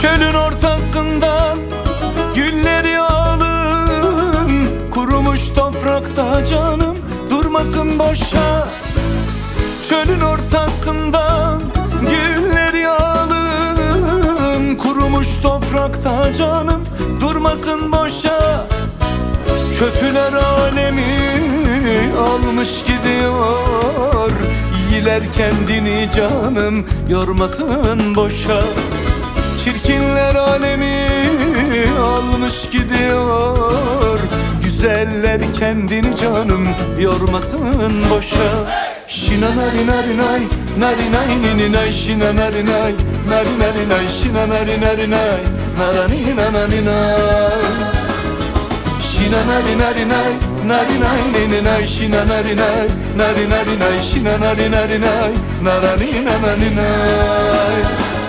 Çölün ortasından güller yağalım, kurumuş toprakta canım durmasın boşa. Çölün ortasından güller yağalım, kurumuş toprakta canım durmasın boşa. Kötüler alemi almış gidiyor, iyiler kendini canım yormasın boşa. Çirkinler alemi almış gidiyor, güzeller kendini canım yormasın boşa. Şina nari nari nay, nari nay nini nay, şina nari nay, nari nari nay, şina nari nari nay, narani nanani nay. Şina nari nari nay, nari nay nini nay, şina nari nay, nari nari nay, şina nari nari nay, narani nanani nay.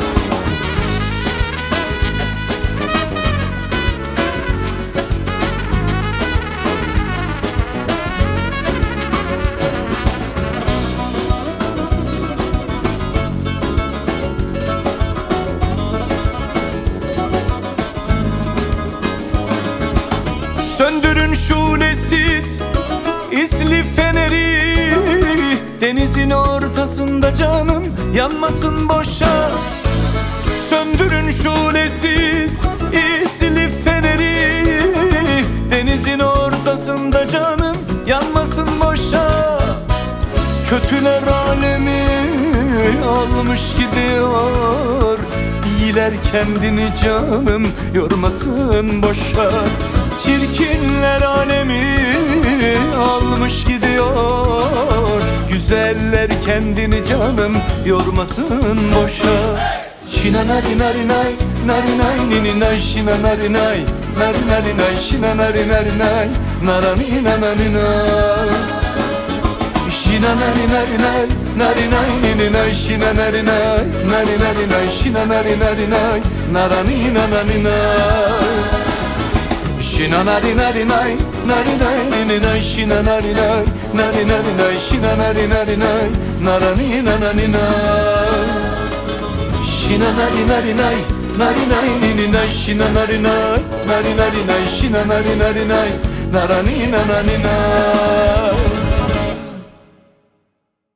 Söndürün şulesiz isli feneri, denizin ortasında canım yanmasın boşa. Söndürün şulesiz isli feneri, denizin ortasında canım yanmasın boşa. Kötüler alemi almış gidiyor, iyiler kendini canım yormasın boşa. Çirkinler alemi almış gidiyor, güzeller kendini canım yormasın boşa. Şina nari nari nay, nari nay nini nay, şina nari nay, nari nari nay, şina nari nari nay, narani nanani nay. Şina nari nari nay, nari nay nini nay, şina nari nay, nari nari nay, şina nari nari nay, narani nanani nay. Şina nari nari nay, nari nay nini nay, şina nari nay, nari nari nay, şina nari nari nay, narani nanani nay. Şina nari nari nay, nari nay nini nay, şina nari nay, nari nari nay, şina nari nari nay, narani nanani nay.